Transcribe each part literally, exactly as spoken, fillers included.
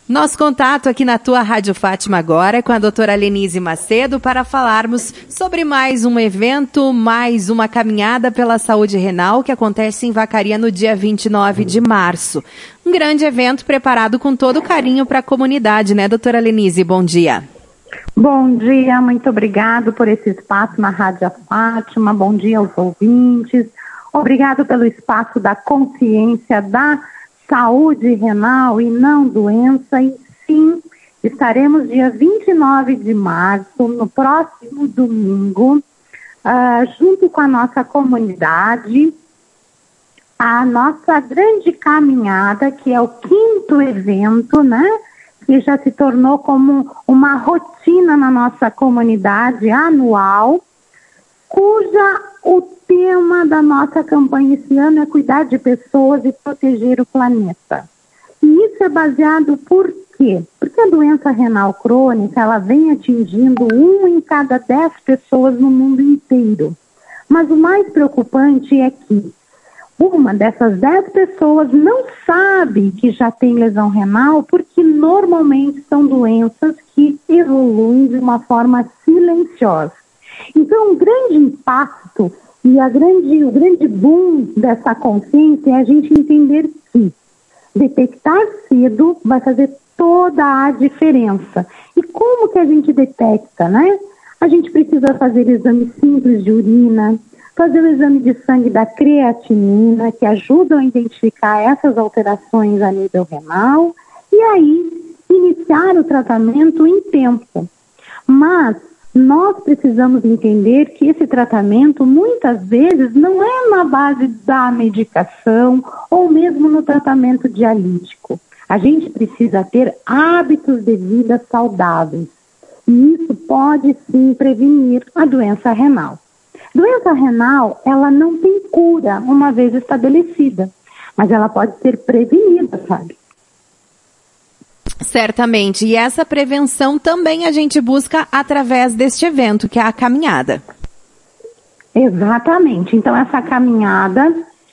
Nosso contato aqui na tua Rádio Fátima agora é com a doutora Lenise Macedo para falarmos sobre mais um evento, mais uma caminhada pela saúde renal que acontece em Vacaria no dia vinte e nove de março. Um grande evento preparado com todo carinho para a comunidade, né, doutora Lenise? Bom dia. Bom dia, muito obrigado por esse espaço na Rádio Fátima. Bom dia aos ouvintes. Obrigado pelo espaço da consciência da saúde renal e não doença. E sim, estaremos dia vinte e nove de março, no próximo domingo, uh, junto com a nossa comunidade, a nossa grande caminhada, que é o quinto evento, né? Que já se tornou como uma rotina na nossa comunidade anual, cuja o tema da nossa campanha esse ano é cuidar de pessoas e proteger o planeta. E isso é baseado por quê? Porque a doença renal crônica, ela vem atingindo um em cada dez pessoas no mundo inteiro. Mas o mais preocupante é que uma dessas dez pessoas não sabe que já tem lesão renal, porque normalmente são doenças que evoluem de uma forma silenciosa. Então, o grande impacto e a grande, o grande boom dessa consciência é a gente entender que detectar cedo vai fazer toda a diferença. E como que a gente detecta, né? A gente precisa fazer exames simples de urina, fazer o exame de sangue da creatinina, que ajudam a identificar essas alterações a nível renal, e aí iniciar o tratamento em tempo. Mas nós precisamos entender que esse tratamento muitas vezes não é na base da medicação ou mesmo no tratamento dialítico. A gente precisa ter hábitos de vida saudáveis. E isso pode sim prevenir a doença renal. Doença renal, ela não tem cura uma vez estabelecida, mas ela pode ser prevenida, sabe? Certamente. E essa prevenção também a gente busca através deste evento, que é a caminhada. Exatamente. Então, essa caminhada,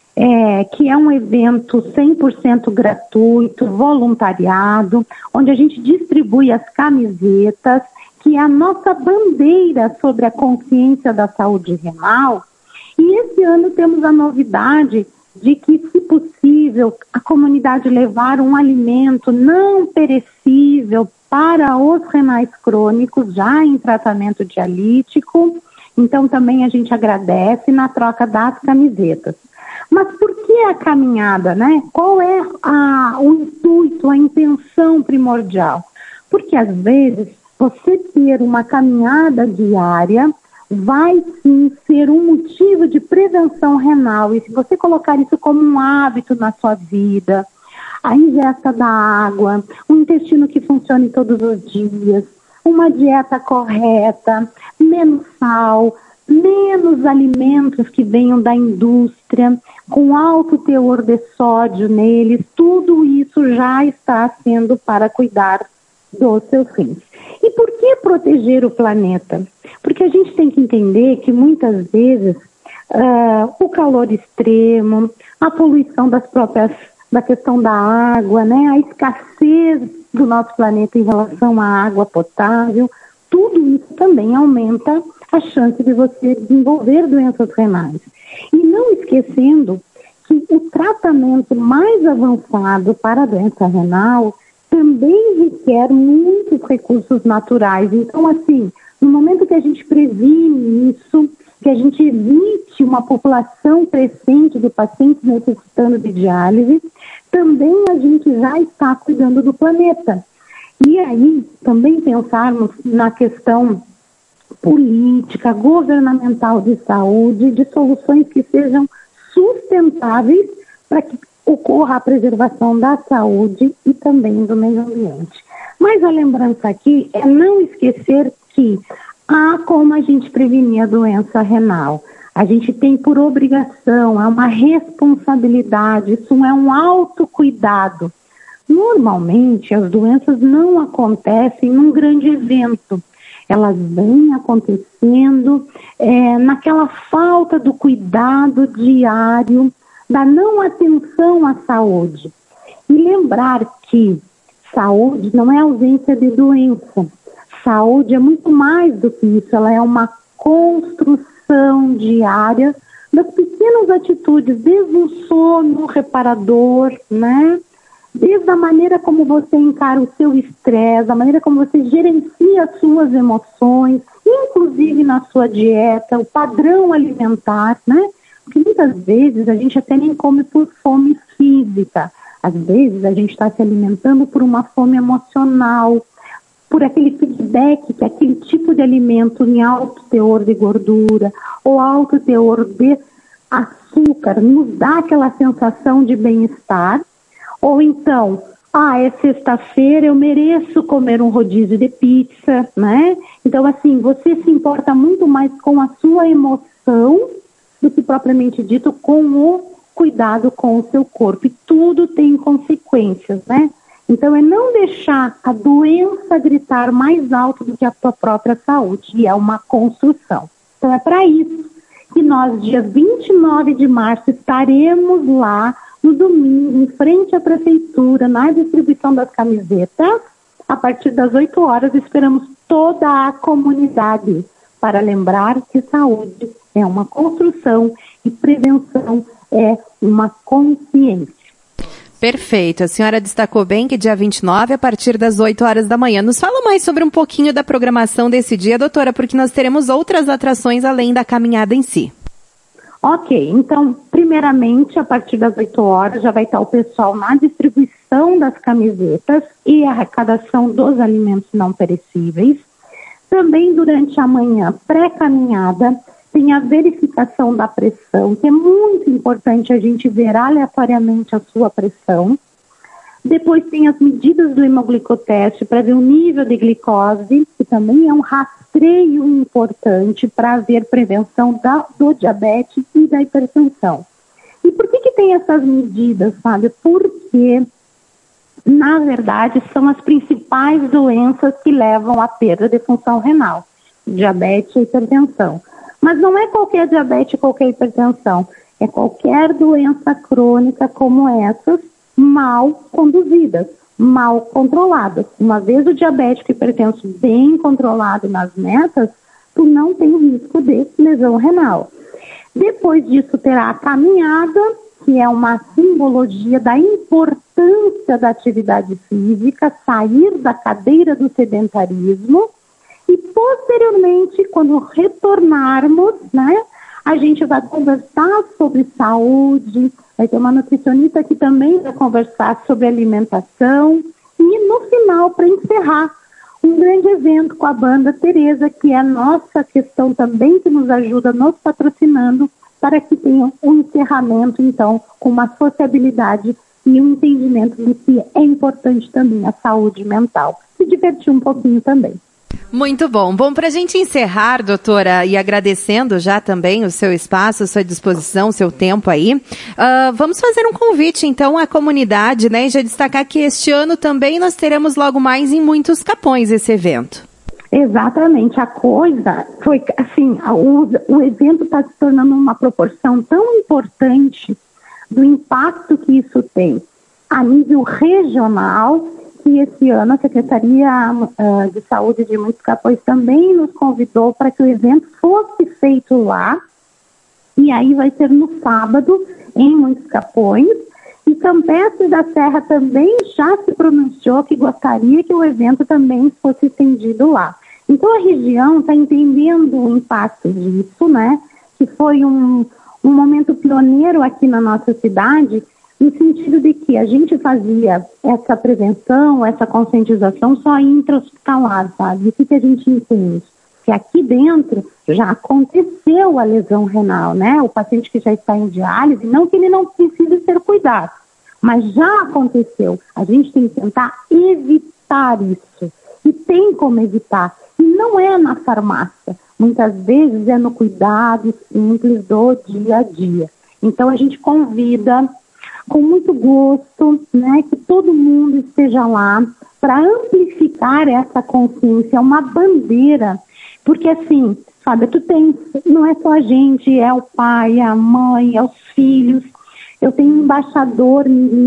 é, que é um evento cem por cento gratuito, voluntariado, onde a gente distribui as camisetas, que é a nossa bandeira sobre a consciência da saúde renal. E esse ano temos a novidade de que, se possível, a comunidade levar um alimento não perecível para os renais crônicos, já em tratamento dialítico. Então, também a gente agradece na troca das camisetas. Mas por que a caminhada, né? Qual é a, o intuito, a intenção primordial? Porque, às vezes, você ter uma caminhada diária vai sim ser um motivo de prevenção renal. E se você colocar isso como um hábito na sua vida, a ingesta da água, um intestino que funcione todos os dias, uma dieta correta, menos sal, menos alimentos que venham da indústria, com alto teor de sódio neles, tudo isso já está sendo para cuidar dos seus rins. E por que proteger o planeta? Porque a gente tem que entender que muitas vezes uh, o calor extremo, a poluição das próprias, da questão da água, né, a escassez do nosso planeta em relação à água potável, tudo isso também aumenta a chance de você desenvolver doenças renais. E não esquecendo que o tratamento mais avançado para a doença renal também requer muitos recursos naturais. Então, assim, no momento que a gente previne isso, que a gente evite uma população crescente de pacientes necessitando de diálise, também a gente já está cuidando do planeta. E aí, também pensarmos na questão política, governamental de saúde, de soluções que sejam sustentáveis para que ocorra a preservação da saúde e também do meio ambiente. Mas a lembrança aqui é não esquecer que há como a gente prevenir a doença renal. A gente tem por obrigação, é uma responsabilidade, isso é um autocuidado. Normalmente, as doenças não acontecem num grande evento. Elas vêm acontecendo é, naquela falta do cuidado diário, da não atenção à saúde. E lembrar que Saúde não é ausência de doença. Saúde é muito mais do que isso, ela é uma construção diária das pequenas atitudes, desde o sono reparador, né? Desde a maneira como você encara o seu estresse, a maneira como você gerencia as suas emoções, inclusive na sua dieta, o padrão alimentar, né? Porque muitas vezes a gente até nem come por fome física. Às vezes a gente está se alimentando por uma fome emocional, por aquele feedback que aquele tipo de alimento em alto teor de gordura ou alto teor de açúcar nos dá aquela sensação de bem-estar. Ou então, ah, é sexta-feira, eu mereço comer um rodízio de pizza, né? Então, assim, você se importa muito mais com a sua emoção do que propriamente dito com o cuidado com o seu corpo. E tudo tem consequências, né? Então, é não deixar a doença gritar mais alto do que a tua própria saúde. E é uma construção. Então, é para isso que nós, dia vinte e nove de março, estaremos lá no domingo, em frente à prefeitura, na distribuição das camisetas. A partir das oito horas, esperamos toda a comunidade para lembrar que saúde é uma construção e prevenção é uma consciência. Perfeito. A senhora destacou bem que dia vinte e nove, a partir das oito horas da manhã. Nos fala mais sobre um pouquinho da programação desse dia, doutora, porque nós teremos outras atrações além da caminhada em si. Ok, então, primeiramente, a partir das oito horas, já vai estar o pessoal na distribuição das camisetas e arrecadação dos alimentos não perecíveis. Também durante a manhã, pré-caminhada, tem a verificação da pressão, que é muito importante a gente ver aleatoriamente a sua pressão. Depois tem as medidas do hemoglicoteste para ver o nível de glicose, que também é um rastreio importante para ver prevenção da, do diabetes e da hipertensão. E por que que tem essas medidas, sabe? Porque, na verdade, são as principais doenças que levam à perda de função renal, diabetes e hipertensão. Mas não é qualquer diabetes, qualquer hipertensão, é qualquer doença crônica como essas, mal conduzidas, mal controladas. Uma vez o diabético hipertenso bem controlado nas metas, tu não tem risco de lesão renal. Depois disso terá a caminhada, que é uma simbologia da importância da atividade física, sair da cadeira do sedentarismo. E posteriormente, quando retornarmos, né, a gente vai conversar sobre saúde, vai ter uma nutricionista que também vai conversar sobre alimentação. E no final, para encerrar, um grande evento com a banda Tereza, que é a nossa questão também, que nos ajuda nos patrocinando, para que tenha um encerramento, então, com uma sociabilidade e um entendimento de que é importante também a saúde mental. Se divertir um pouquinho também. Muito bom. Bom, para a gente encerrar, doutora, e agradecendo já também o seu espaço, a sua disposição, o seu tempo aí, uh, vamos fazer um convite, então, à comunidade, né, e já destacar que este ano também nós teremos logo mais em muitos Capões esse evento. Exatamente. A coisa foi, assim, o, o evento está se tornando uma proporção tão importante do impacto que isso tem a nível regional, que esse ano a Secretaria uh, de Saúde de Muitos Capões também nos convidou para que o evento fosse feito lá, e aí vai ser no sábado, em Muitos Capões, e Campestre da Serra também já se pronunciou que gostaria que o evento também fosse estendido lá. Então a região está entendendo o impacto disso, né, que foi um, um momento pioneiro aqui na nossa cidade, no sentido de que a gente fazia essa prevenção, essa conscientização só intra-hospitalar, sabe? O que, que a gente entende? Que aqui dentro já aconteceu a lesão renal, né? O paciente que já está em diálise, não que ele não precise ser cuidado, mas já aconteceu. A gente tem que tentar evitar isso. E tem como evitar. E não é na farmácia. Muitas vezes é no cuidado simples do dia a dia. Então a gente convida com muito gosto, né, que todo mundo esteja lá para amplificar essa consciência, é uma bandeira, porque assim, sabe, tu tens, não é só a gente, é o pai, é a mãe, é os filhos, eu tenho um embaixador em mim,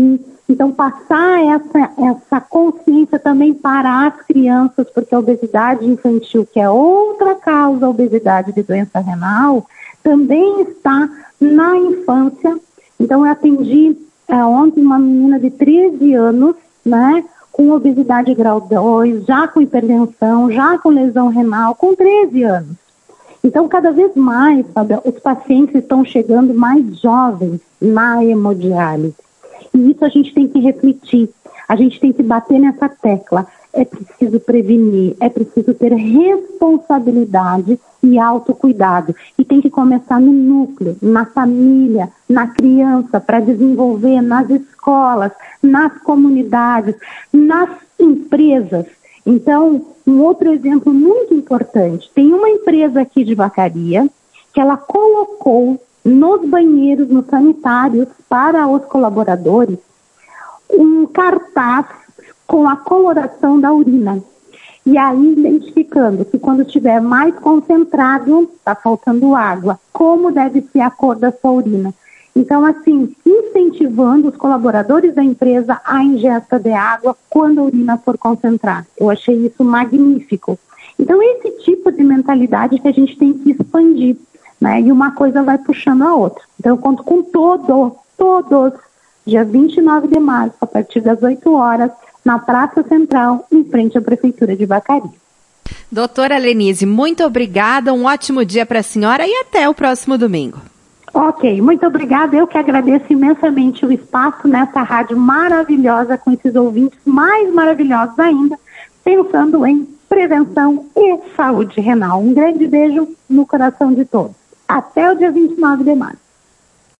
Então, passar essa, essa consciência também para as crianças, porque a obesidade infantil, que é outra causa, a obesidade de doença renal, também está na infância. Então, eu atendi é, ontem uma menina de treze anos, né, com obesidade grau dois, já com hipertensão, já com lesão renal, com treze anos. Então, cada vez mais, sabe, os pacientes estão chegando mais jovens na hemodiálise. E isso a gente tem que refletir, a gente tem que bater nessa tecla. É preciso prevenir, é preciso ter responsabilidade e autocuidado. E tem que começar no núcleo, na família, na criança, para desenvolver nas escolas, nas comunidades, nas empresas. Então, um outro exemplo muito importante, tem uma empresa aqui de Vacaria que ela colocou nos banheiros, nos sanitários, para os colaboradores, um cartaz com a coloração da urina. E aí, identificando que quando estiver mais concentrado, está faltando água, como deve ser a cor da sua urina. Então, assim, incentivando os colaboradores da empresa a ingesta de água quando a urina for concentrada. Eu achei isso magnífico. Então, esse tipo de mentalidade que a gente tem que expandir, né? E uma coisa vai puxando a outra. Então, eu conto com todos, todos, dia vinte e nove de março, a partir das oito horas, na Praça Central, em frente à Prefeitura de Vacaria. Doutora Lenise, muito obrigada, um ótimo dia para a senhora e até o próximo domingo. Ok, muito obrigada. Eu que agradeço imensamente o espaço nessa rádio maravilhosa, com esses ouvintes mais maravilhosos ainda, pensando em prevenção e saúde renal. Um grande beijo no coração de todos. Até o dia vinte e nove de março.